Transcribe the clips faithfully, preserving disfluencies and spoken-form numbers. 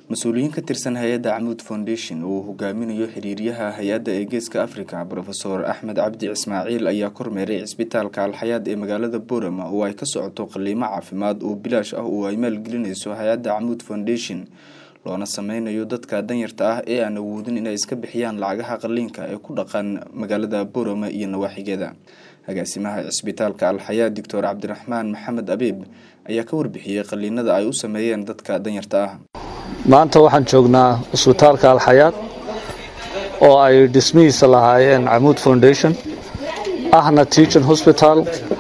مسؤولين كترسن هيئة عمود فونديشن وهجامين يحريريها هيئة إيجيسكا أفريقيا بروفيسور أحمد عبدي إسماعيل أيا كورميري عسبيتال كالحياة إيه مقالة بورما وأي كسعتو قلي مع فيماد وبلاش أو أيمال جلينيسو هيئة عمود فونديشن loona sameeynayo dadka danyarta ah ee aan awoodin inay iska bixiyaan lacagaha qalliinka ee ku dhaqan magaalada Boorama iyo nawaaxigeeda agaasimaha isbitaalka Al-Hayaat Doctor Cabdiraxmaan Maxamed Abiib ayaa ka warbixiyay qalliinada ay u sameeyeen dadka danyarta ah maanta waxaan joognaa isbitaalka Al-Hayaat oo ay dhismihiisa lahaayeen Amoud Foundation ahna teaching hospital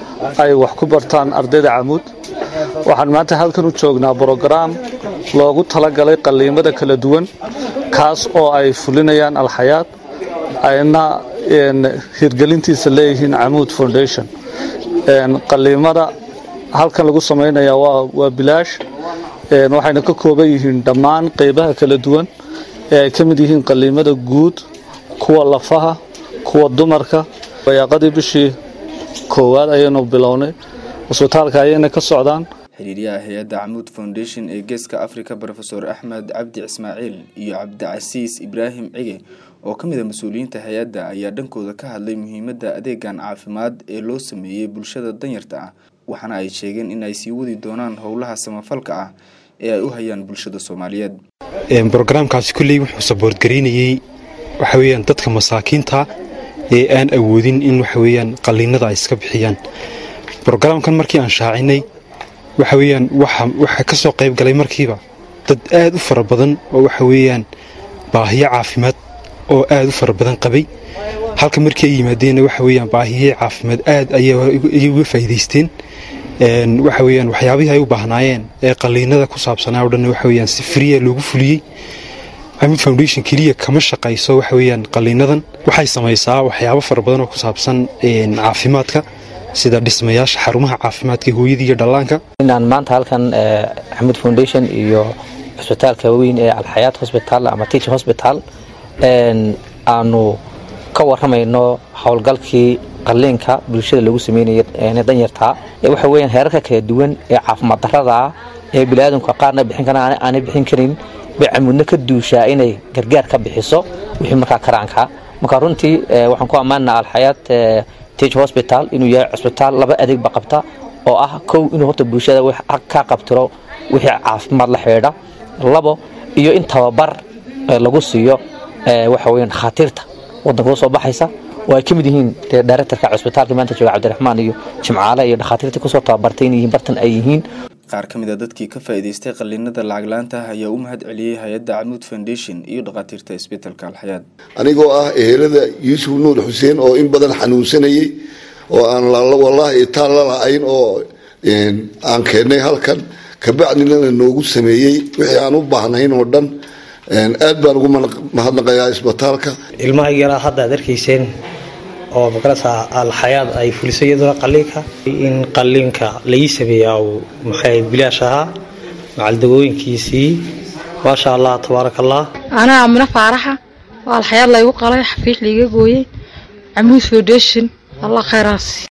ay wax ku bartaan ardayda Amoud waxaan maanta halkan u joognaa program loogu talagalay qalliimada kala duwan kaas oo ay fulinayaan Al-Hayaat ayna in hirgelintiisa leeyihiin Amoud Foundation in qalliimada halkan lagu sameeynaya waa waa bilaash een waxayna ka kooban yihiin dhammaan qaybaha kala duwan ee ay kamid yihiin qalliimada guud kuwa lafaha kuwa dumarka bayaqadii bishii koowaad ayaynu bilownay isbitaalka ayayna ka socdaan xiriiriyaha hay'adda Amoud Foundation ee Geeska Afrika Professor Ahmed Abdi Ismail iyo Cabdicasiis Ibrahim Cige oo kamid ah mas'uuliyiinta hay'adda ayaa dhankooda ka hadlay muhiimadda adeegan caafimaad ee loo sameeyay bulshada danyarta ah waxaana ay sheegeen in ay sii wadi doonaan howlaha samafalka ah ee ay u hayaan bulshada Soomaaliyeed ee barnaamijkaasi kulli wuxuu support gareynayay waxa weeyaan dadka masaakiinta ee aan awoodin in waxa weeyaan qalliinada ay iska bixiyaan barnaamijkan markii aan shaacinay waxa weeyaan waxa waxa ka soo qayb galay markiiba dad aad u fara badan oo waxa weeyaan baahiyo caafimaad oo aad u fara badan qabay halka markii ay yimaadeen waxa weeyaan baahiyo caafimaad aad ay uga faa'iideysteen een waxa weeyaan waxyaabaha ay u baahnaayeen ee qalliinada ku saabsanaa oo dhan waxa weeyaan si free ah loogu fuliyay Amoud Foundation kaliya kama shaqayso waxa weeyaan qalliinadan waxay samaysaa waxyaabo fara badan oo ku saabsan een caafimaadka sida dhismayaasha xarumaha caafimaadka hooyada iyo dhallaanka inaan maanta halkan Amoud Foundation iyo isbitaalka weyn ee Al-Hayaat Hospital ama Teaching Hospital een aanu ka waramayno hawlgalkii qalliinka bulshada lagu sameeyay ee danyarta ee waxa weeyaan heerarka kala duwan ee caafimaad darrada ee bilaadanka qaarna bixin karaan aan bixin karin Amoudna ka duushaa inay gargaar ka bixiso wixii markaa karaanka marka runtii waxaan ku amaanaa Al-Hayaat Teaching Hospital inuu yahay isbitaal laba adeeg ba qabta oo ah kow inuu horta bulshada wax ka qabtiro wixii caafimaad la xiriira labo iyo in tababar lagu siiyo waxa weeyaan khatiirta wadanka soo baxaysa oo ay kamid yihiin directorka isbitaalka maanta jooga Cabdiraxmaan iyo Jimcaale iyo dhakhaatiirta ku soo tababartay yihiin bartan ay yihiin qaar kamid ah dadkii ka faa'iideystay qalliinada lacag la'aanta ayaa u mahad celiyay hay'adda Amoud Foundation iyo dhakhaatiirta isbitaalka Al-Hayaat anigoo ah ehelada Yuusuf Nuur Xuseen oo in badan xanuunsanayay oo aan la wallahi taal la lahayn oo een aan keenay halkan ka bacdina noogu sameeyay wixii aan u baahnayn oo dhan een aad baan ugu mahadnaqayaa isbitaalka ilmaha yara hadda darkiiseen oo makarasa Al-Hayaat ay fulisayaduna qalliinka in qalliinka la yisabeeyo maxay bilaash aha macal dawooyinkiisii ma sha Allah tabarakallah ana amna faaraxa Al-Hayaat la igu qalay xafiis liiga gooyay Amoud Foundation Allah khayraas